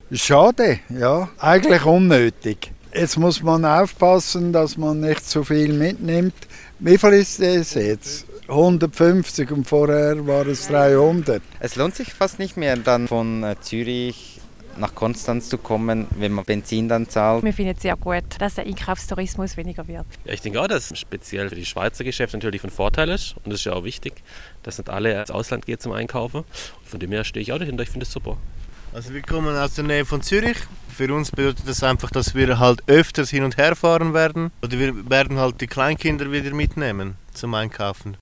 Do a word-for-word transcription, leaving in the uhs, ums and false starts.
Schade, ja. Eigentlich unnötig. Jetzt muss man aufpassen, dass man nicht zu viel mitnimmt. Wie viel ist es jetzt? hundertfünfzig und vorher war es dreihundert. Es lohnt sich fast nicht mehr, dann von Zürich nach Konstanz zu kommen, wenn man Benzin dann zahlt. Wir finden es sehr gut, dass der Einkaufstourismus weniger wird. Ja, ich denke auch, dass es speziell für die Schweizer Geschäfte natürlich von Vorteil ist. Und es ist ja auch wichtig, dass nicht alle ins Ausland gehen zum Einkaufen. Und von dem her stehe ich auch dahinter, ich finde es super. Also wir kommen aus der Nähe von Zürich. Für uns bedeutet das einfach, dass wir halt öfters hin und her fahren werden. Oder wir werden halt die Kleinkinder wieder mitnehmen zum Einkaufen.